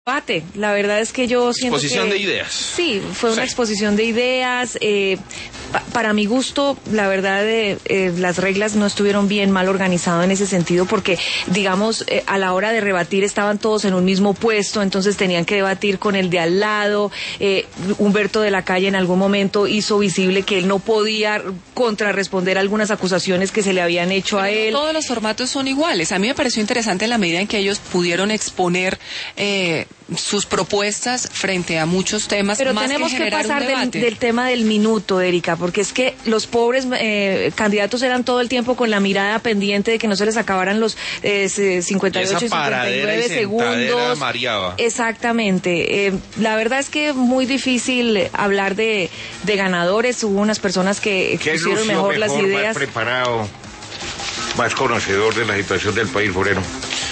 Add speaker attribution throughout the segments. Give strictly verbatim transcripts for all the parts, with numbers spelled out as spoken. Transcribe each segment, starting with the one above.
Speaker 1: debate. La verdad es que yo siento
Speaker 2: exposición
Speaker 1: que,
Speaker 2: de ideas.
Speaker 1: Sí, fue una sí. exposición de ideas. Eh, pa, para mi gusto, la verdad, eh, eh, las reglas no estuvieron bien mal organizadas en ese sentido, porque, digamos, eh, a la hora de rebatir estaban todos en un mismo puesto, entonces tenían que debatir con el de al lado. Eh, Humberto de la Calle en algún momento hizo visible que él no podía contrarresponder algunas acusaciones que se le habían hecho
Speaker 3: Pero
Speaker 1: a él.
Speaker 3: No todos los formatos son iguales. A mí me pareció interesante en la medida en que ellos pudieron exponer eh, sus propuestas frente a muchos temas.
Speaker 1: Pero
Speaker 3: más
Speaker 1: tenemos
Speaker 3: que,
Speaker 1: que pasar del, del tema del minuto, Erika, porque es que los pobres eh, candidatos eran todo el tiempo con la mirada pendiente de que no se les acabaran los eh, cincuenta y ocho, cincuenta y nueve segundos.
Speaker 2: Mareaba.
Speaker 1: Exactamente. Eh, la verdad es que muy difícil hablar de, de ganadores. Hubo unas personas que expusieron mejor, mejor las ideas.
Speaker 4: Más preparado, más conocedor de la situación del país, Forero.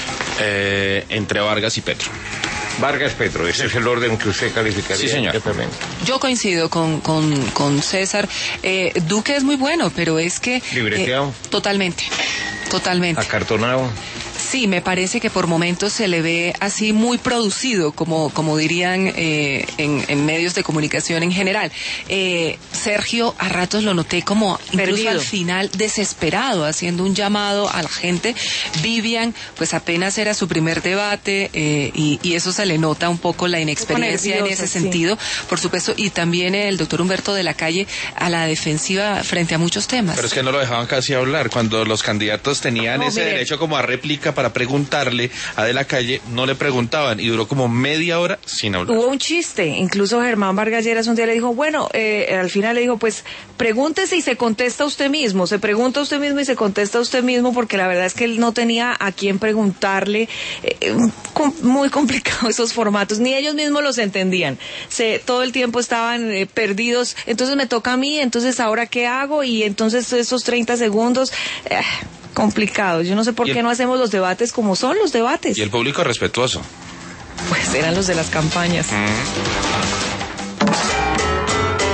Speaker 2: Eh, entre Vargas y Petro.
Speaker 4: Vargas Petro, ese es el orden que usted calificaría.
Speaker 2: Sí, señor.
Speaker 3: Yo coincido con, con, con César. Eh, Duque es muy bueno, pero es que...
Speaker 4: Libreteado.
Speaker 3: Eh, totalmente, totalmente.
Speaker 4: Acartonado.
Speaker 3: Sí, me parece que por momentos se le ve así muy producido, como, como dirían eh, en, en medios de comunicación en general. Eh, Sergio, a ratos lo noté como, incluso Perdido. Al final, desesperado, haciendo un llamado a la gente. Vivian, pues apenas era su primer debate, eh, y, y eso se le nota un poco la inexperiencia nerviosa, en ese sí. sentido, por supuesto, y también el doctor Humberto de la Calle a la defensiva frente a muchos temas.
Speaker 2: Pero es que no lo dejaban casi hablar, cuando los candidatos tenían no, ese mire. derecho como a réplica para preguntarle a De la Calle, no le preguntaban y duró como media hora sin hablar.
Speaker 1: Hubo un chiste, incluso Germán Vargas Lleras un día le dijo, bueno, eh, al final le dijo, pues pregúntese y se contesta usted mismo, se pregunta usted mismo y se contesta usted mismo, porque la verdad es que él no tenía a quién preguntarle. Eh, com- muy complicado esos formatos, ni ellos mismos los entendían, se, todo el tiempo estaban eh, perdidos, entonces me toca a mí, entonces ahora qué hago, y entonces esos treinta segundos... Eh, complicado. Yo no sé por qué el, no hacemos los debates como son los debates.
Speaker 2: Y el público respetuoso.
Speaker 1: Pues eran los de las campañas. Mm.